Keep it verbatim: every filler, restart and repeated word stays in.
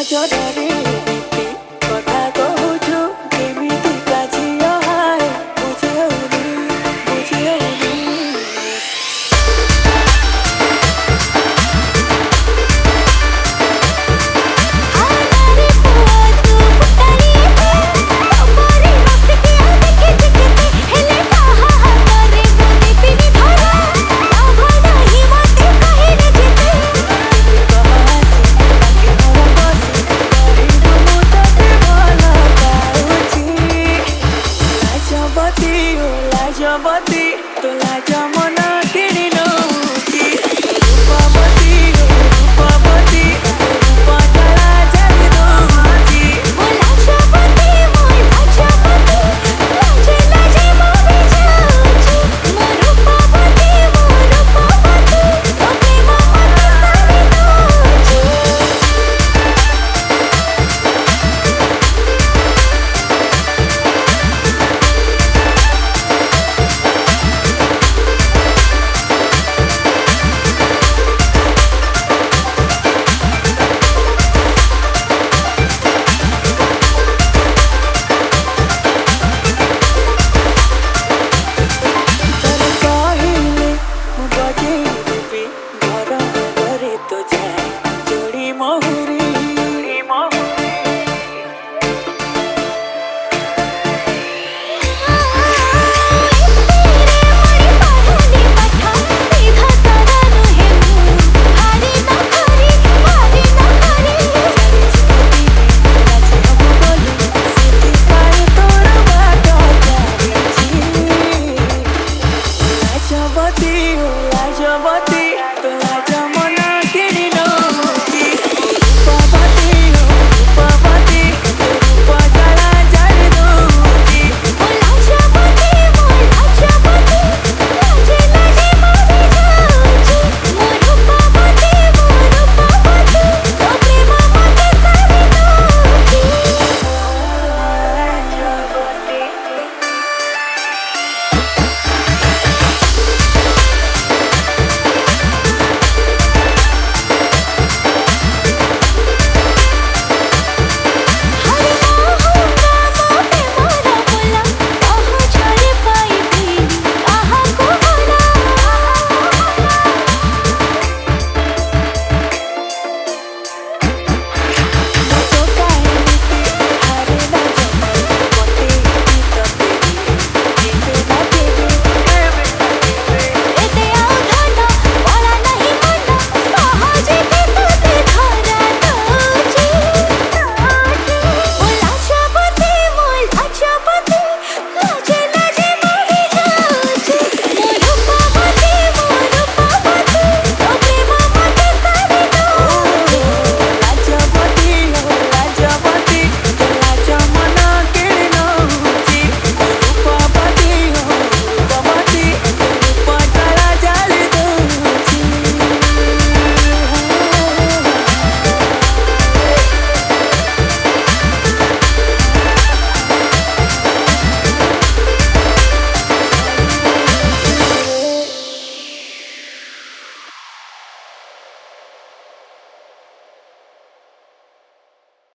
ଜୋରରେ ଏମିତି କଥା କହୁଛୁ କେମିତି କାଝିଅ ହାଏ ବୁଝି ହଉନି ବୁଝି ହଉନି। लाजवती तो लाज मन किणी नौकी रूपवती रूपवती रूप कला जली दौची ओ लाजवती मोर लाजवती लाजे लाजे मो भी जाऊची मो रूपवती मो रूपवती तो प्रेम मते सारी दौची। लाजवती